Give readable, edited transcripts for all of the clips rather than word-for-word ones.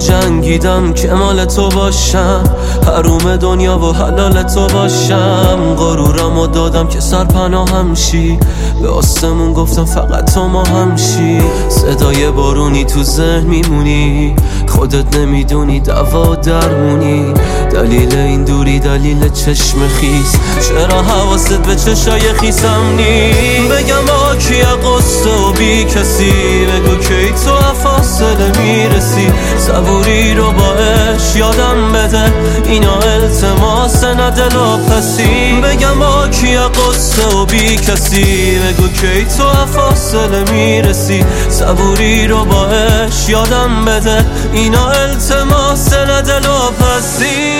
جنگیدم که مال تو باشم، حروم دنیا و حلال تو باشم. غرورمو دادم که سرپناهم شی، به آسمون گفتم فقط تو ما هم شی. صدای بارونی تو ذهن میمونی، خودت نمیدونی دوا درمونی. دلیل این دوری دلیل چشم خیس، چرا حواست به چشای خیسم نی؟ بگم با کیه قصه و بی کسی، بگو کی تو فاصله میرسی. صبوری رو باش یادم بده، اینا التماس نه دل و پسی. بگم با کیه قصه و بی کسی، بگو کی تو فاصله میرسی. صبوری رو باش یادم بده، اینا التماس نه دل و پسی.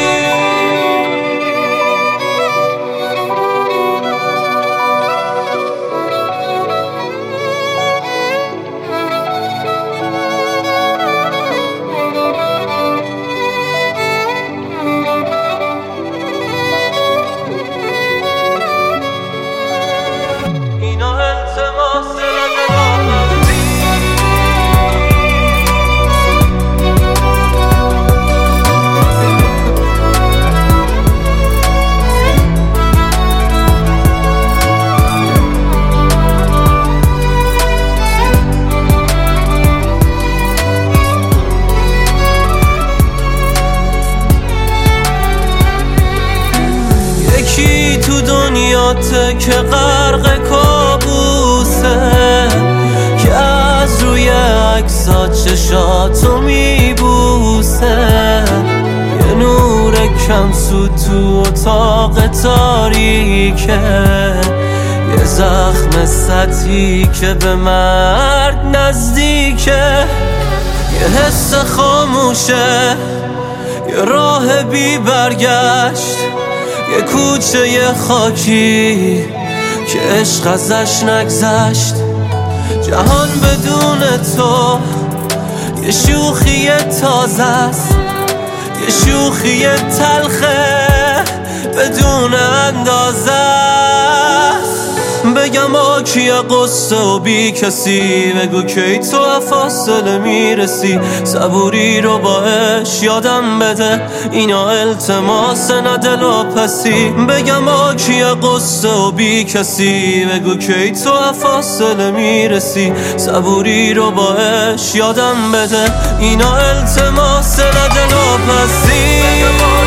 یکی تو دنیاته که غرق کابوسه، که از روی عکسات چشاتو میبوسه. یه نور کم سود تو اتاق تاریکه، یه زخم سطحی که به مرگ نزدیکه. یه حس خاموشه، یه راه بی برگشت، یه کوچه یه خاکی که عشق ازش نگذشت. جهان بدون تو یه شوخی تازه است، یه شوخی تلخه بدون اندازه است. بگم با کیه قصه و بی کسی، بگو کی تو فاصله میرسی. صبوری رو باش یادم بده، اینا التماس نه دل و پسی. بگم با کیه قصه و بی کسی، بگو کی تو فاصله میرسی. صبوری رو باش یادم بده، اینا التماس نه دل و پسی.